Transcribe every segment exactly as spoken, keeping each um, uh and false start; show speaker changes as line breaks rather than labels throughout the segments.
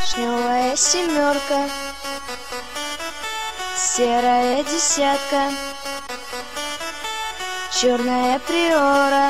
Вишневая семерка, серая десятка, черная приора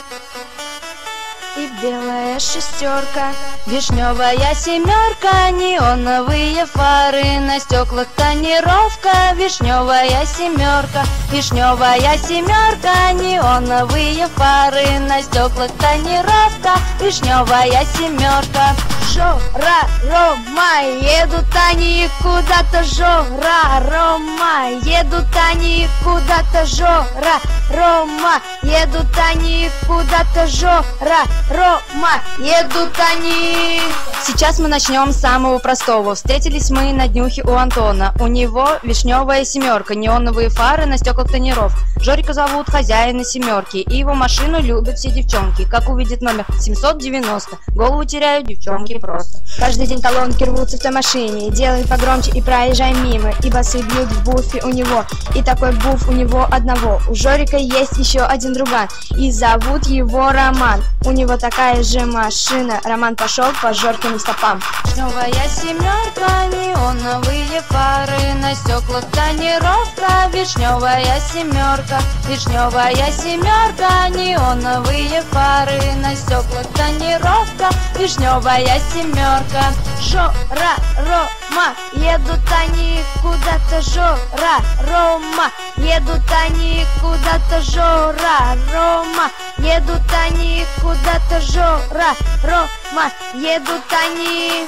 и белая шестерка. Вишневая семерка, неоновые фары, на стеклах тонировка. Вишневая семерка, вишневая семерка, неоновые фары, на стеклах тонировка. Вишневая семерка. Жора, Рома, едут они куда-то. Жора, Рома, едут они куда-то. Жора, Рома, едут они куда-то. Жора, Рома, едут они. Сейчас мы начнем с самого простого. Встретились мы на днюхе у Антона. У него вишневая семерка, неоновые фары, на стеклах тониров. Жорика зовут хозяина семерки, и его машину любят все девчонки. Как увидит номер семьсот девяносто, голову теряют девчонки просто.
Каждый день колонки рвутся в той машине, делай погромче и проезжай мимо, и басы бьют в буфе у него, и такой буф у него одного. У Жорика есть еще один друган, и зовут его Роман. У него такая же машина, Роман пошел по Жоркиным стопам.
Вишневая семерка, неоновые фары, на стеклах тонировка. Вишневая семерка, вишневая семерка, неоновые фары, на стеклах тонировка. Вишневая семерка. Жора, Рома, едут они куда-то. Жора, Рома, едут они куда-то. Жора, Рома, едут они куда-то. Жора, Рома, едут они.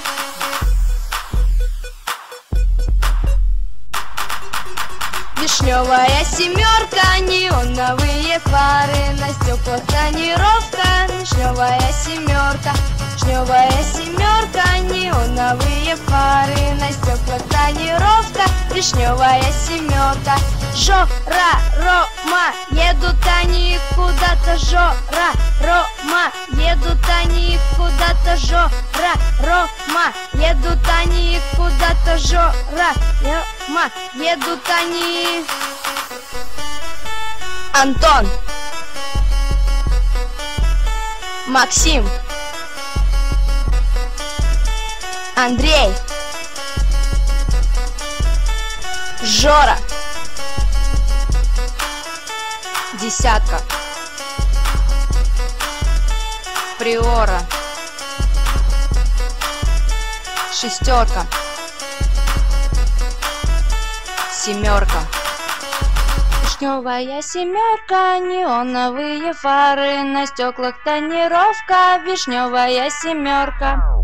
Вишневая семерка, неоновые фары, на стеклах тонировка. Вишневая семерка, вишневая семерка, неоновые фары, на стеклах тонировка. Вишневая семерка. Жора, Рома, едут они куда-то. Жора, Рома, едут они куда-то. Жора, Рома, едут они куда-то. Жора, Рома, едут они.
Антон, Максим, Андрей, Жора,
Десятка, Приора, Шестерка, Семерка. Вишневая семерка, неоновые фары, на стеклах тонировка. Вишневая семерка.